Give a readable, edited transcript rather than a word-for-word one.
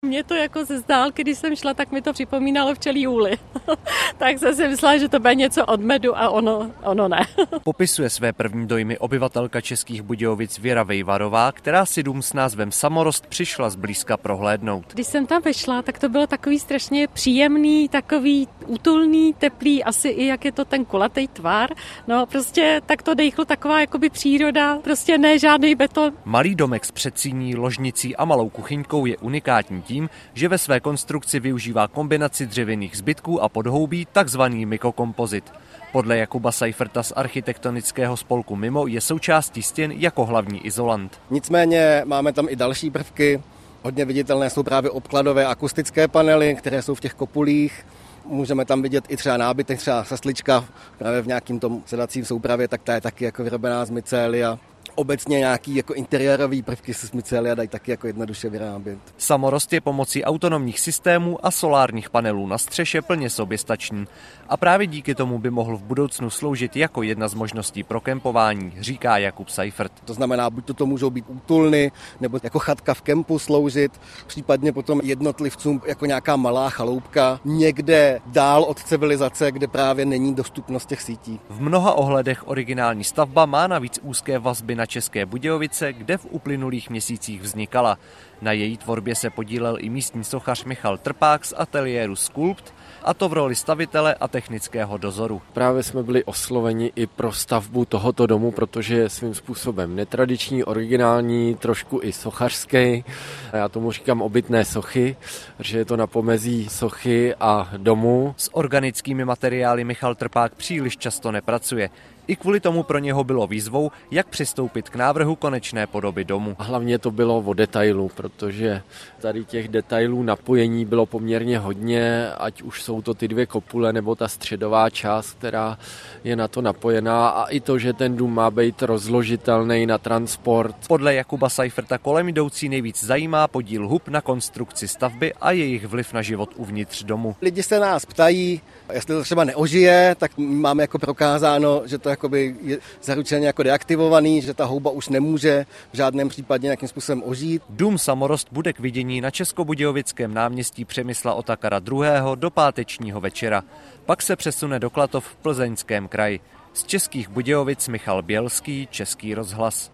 Mě to jako ze zdálky, když jsem šla, tak mi to připomínalo včelí úly. Tak jsem si myslela, že to bude něco od medu a ono ne. Popisuje své první dojmy obyvatelka Českých Budějovic Věra Vejvarová, která si dům s názvem Samorost přišla zblízka prohlédnout. Když jsem tam vešla, tak to bylo takový strašně příjemný, takový útulný, teplý, asi i jak je to ten kulatý tvar. No prostě tak to dejchlo taková jakoby příroda, prostě ne žádný beton. Malý domek s předsíní, ložnicí a malou kuchyňkou je unikátní tím, že ve své konstrukci využívá kombinaci dřevěných zbytků a podhoubí, takzvaný mykokompozit. Podle Jakuba Seiferta z architektonického spolku Mimo je součástí stěn jako hlavní izolant. Nicméně máme tam i další prvky. Hodně viditelné jsou právě obkladové akustické panely, které jsou v těch kopulích. Můžeme tam vidět i třeba nábytek, třeba saslička právě v nějakým tom sedacím soupravě, tak ta je taky jako vyrobená z mycelia. Obecně nějaký jako interiérový prvky se z mycelia dají taky jako jednoduše vyrábět. Samorost je pomocí autonomních systémů a solárních panelů na střeše plně soběstačný. A právě díky tomu by mohl v budoucnu sloužit jako jedna z možností pro kempování, říká Jakub Seifert. To znamená, buď to můžou být útulny, nebo jako chatka v kempu sloužit, případně potom jednotlivcům jako nějaká malá chaloupka, někde dál od civilizace, kde právě není dostupnost těch sítí. V mnoha ohledech originální stavba má navíc úzké vazby na České Budějovice, kde v uplynulých měsících vznikala. Na její tvorbě se podílel i místní sochař Michal Trpák z ateliéru Sculpt, a to v roli stavitele a technického dozoru. Právě jsme byli osloveni i pro stavbu tohoto domu, protože je svým způsobem netradiční, originální, trošku i sochařský. Já tomu říkám obytné sochy, že je to na pomezí sochy a domu. S organickými materiály Michal Trpák příliš často nepracuje. I kvůli tomu pro něho bylo výzvou, jak přistoupit k návrhu konečné podoby domu. Hlavně to bylo o detailu, protože tady těch detailů napojení bylo poměrně hodně, ať už jsou to ty dvě kopule nebo ta středová část, která je na to napojená, a i to, že ten dům má být rozložitelný na transport. Podle Jakuba Seiferta kolem jdoucí nejvíc zajímá podíl hub na konstrukci stavby a jejich vliv na život uvnitř domu. Lidi se nás ptají, jestli to třeba neožije, tak máme jako prokázáno, že to jakoby je zaručeně jako deaktivovaný, že ta houba už nemůže v žádném případě nějakým způsobem ožít. Dům Samorost bude k vidění na Českobudějovickém náměstí Přemysla Otakara II. Do pátečního večera. Pak se přesune do Klatov v Plzeňském kraji. Z Českých Budějovic Michal Bělský, Český rozhlas.